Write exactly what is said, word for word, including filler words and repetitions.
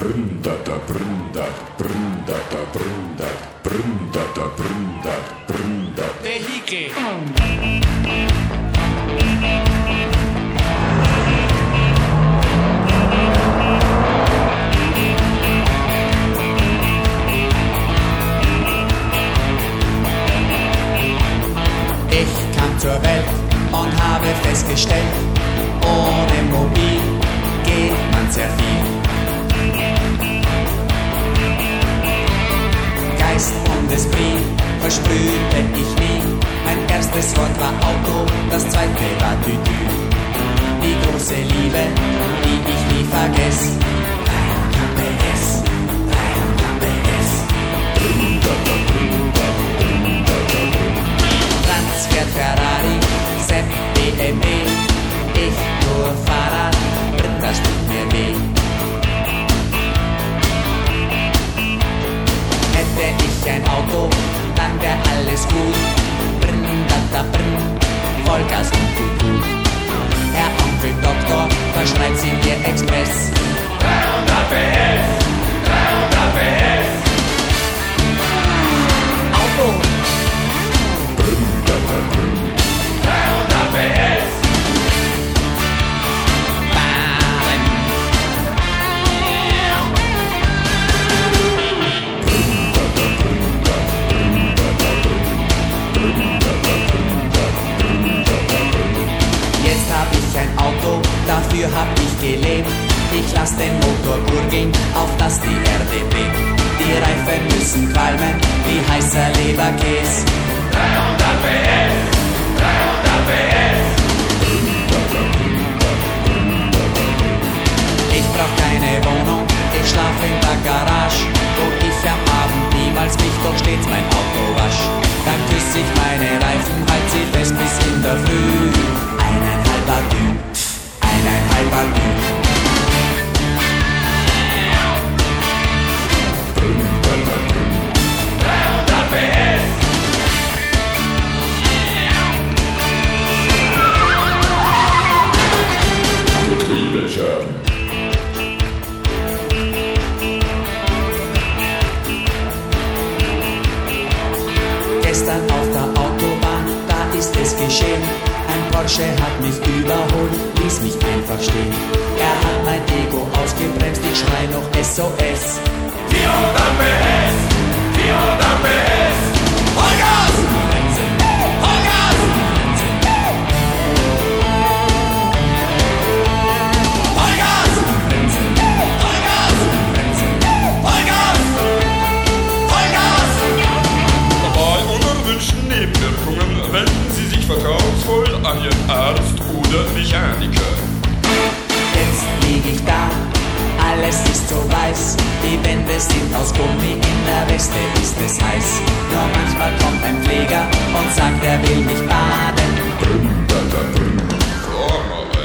brndata, brndat, brndata, brndat, brndata, brndat, brndat. Vehikel. Ich kam zur Welt und habe festgestellt, ohne Mobil geht man sehr viel. Geist und Esprit versprühte ich nie. Mein erstes Wort war Auto, das zweite war Tütü. Die große Liebe, die ich nie vergess. dreihundert P S, dreihundert P S. Franz fährt Ferrari, Sepp B M W. Ich nur Fahrrad, das tut mir weh. Hätte ich ein Auto, dann wär alles gut. Brn, da, da, brn, Vollgas und Tutu. Herr Onkel Doktor, verschreibt sie mir Express. dreihundert P S, dreihundert P S. Auto. dreihundert P S. Jetzt hab ich ein Auto, dafür hab ich gelebt. Ich lass den Motor gurgeln, auf dass die Erde bebt. Die Reifen müssen qualmen, wie heißer Leberkäse. dreihundert P S, dreihundert P S. Ich brauch keine Wohnung, ich schlaf in der Garage. Wo ich am Abend niemals mich, doch stets mein Auto wasch. Dann küss ich meine Reifen, halt sie fest bis in der Früh. Eineinhalber Dü, eineinhalber Dü. dreihundert P S. Getriebeschaden. Gestern auf der Autobahn, da ist es geschehen. Ein Porsche hat mich überholt, ließ mich einfach stehen. Er hat mein Ego ausgebremst, ich schrei noch S O S. vierhundert P S, vierhundert P S. Vollgas! Vollgas! Vollgas! Vollgas! Vollgas! Vollgas! Bei unerwünschten Nebenwirkungen wenden Sie sich vertrauensvoll an Ihren Arzt oder Mechaniker. Jetzt lieg ich da, alles ist so weiß. Die Wände sind aus Gummi, in der Weste ist es heiß. Nur manchmal kommt ein Pfleger und sagt, er will mich baden. Brndata, brnd. Sag mal,